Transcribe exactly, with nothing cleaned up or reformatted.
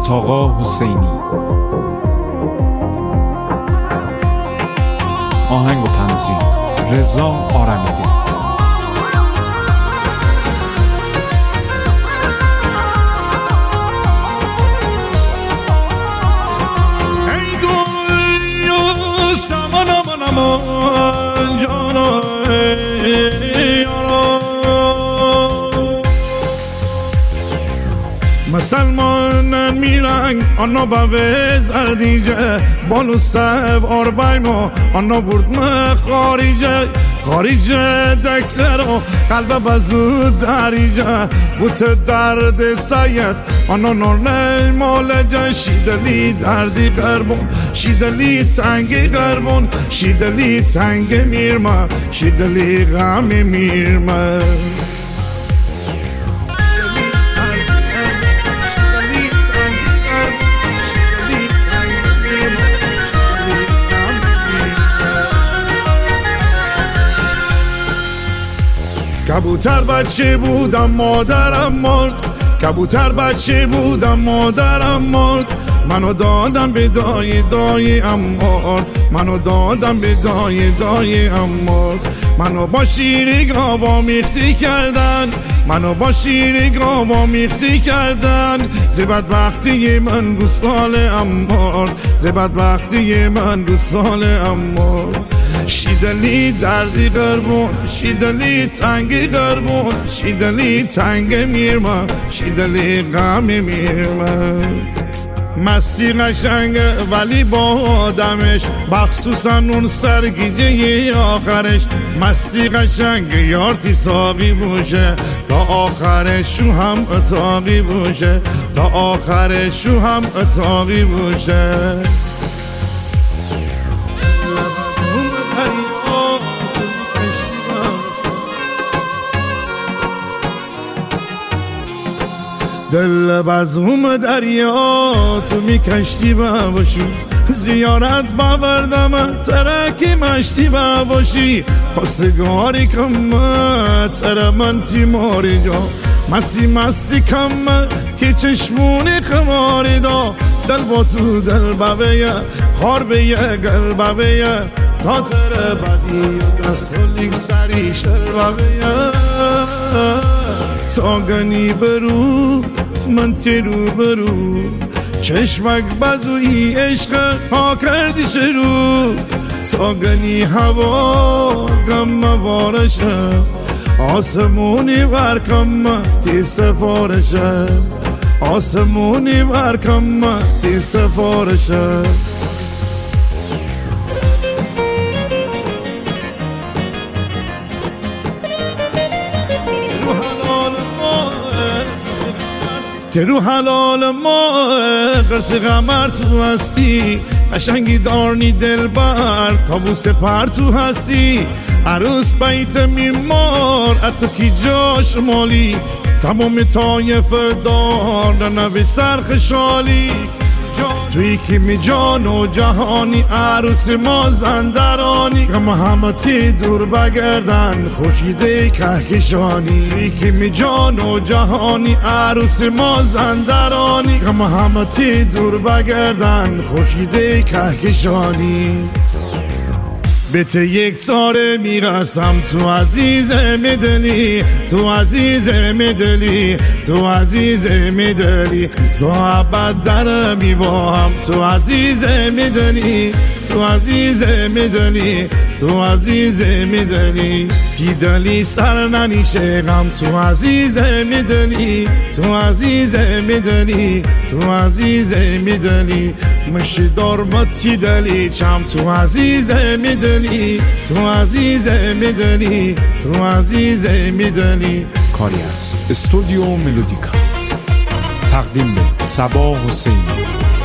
عطاقا حسینی. آهنگ و تنظیم رضا آرمیدی. مسلمان میرنگ آنا باوی زردیجه بالو سب آربایمو آنا برد ما خاریجه خاریجه دکسر و قلب بزود دریجه بوت درد سید آنا نرنه مالجه شیدلی دردی قربون شیدلی تنگی قربون شیدلی تنگ میرمه شیدلی غم میرمه کبوتر بچه بودم مادرم مرد کبوتر بچه بودم مادرم مرد منو دادم به دای دای امار منو دادم به دای دای امار منو با شیر گاوا میخسی کردن منو با شیر گاوا میخسی کردن زبد وقتی من گسال امار زبد وقتی من گسال امار شیدلی دردی قربون شیدلی تنگی قربون شیدلی تنگ میرما شیدلی غم میرما مستی قشنگه ولی با آدمش بخصوصا اون سرگیجه آخرش مستی قشنگه یارتی ساقی بوشه تا آخرش شو هم اتاقی بوشه تا آخرش شو هم اتاقی بوشه دل بزوم دریا تو می کشتی با باشی زیارت باوردم ترکی مشتی با باشی خواستگاری کم تر من تیماری جا مستی مستی کم تی چشمونی خماری دا دل با تو دل ببیه خار بیه گل ببیه تا تر بدی دست و لیک سری شل ببیه تا گنی برو من تیرو برو چشمک بزوی عشق ها کردی شروع تا گنی هوا گم بارشه آسمونی ورکم تی سفارشه آسمونی ورکم تی سفارشه ترو حلال ما قرص غمر تو هستی قشنگی دارنی دل بر تابوس پر تو هستی عروس بیت میمار اتو کی جا شمالی تمام طایف دار ننوی سرخ شالی توی که می جان و جهانی عروس ما زندرانی غم همتی دور بگردن خوشیده کهکشانی توی که می جان و جهانی عروس ما زندرانی غم همتی دور بگردن خوشیده کهکشانی بهت یک تاره میرسم تو عزیز میدلی تو عزیز میدلی تو عزیز میدلی تو ابد در میواهم تو عزیز میدلی تو عزیز میدلی تو عزیز میدلی تی دلی سر ننیشه غم تو عزیز میدلی تو عزیز میدلی تو عزیز میدلی مشی دارمت تی دلی چم تو عزیز میدلی تو عزیز میدلی تو عزیز میدلی. کاری از استودیو ملودیکا. تقدیم به صبا حسینی.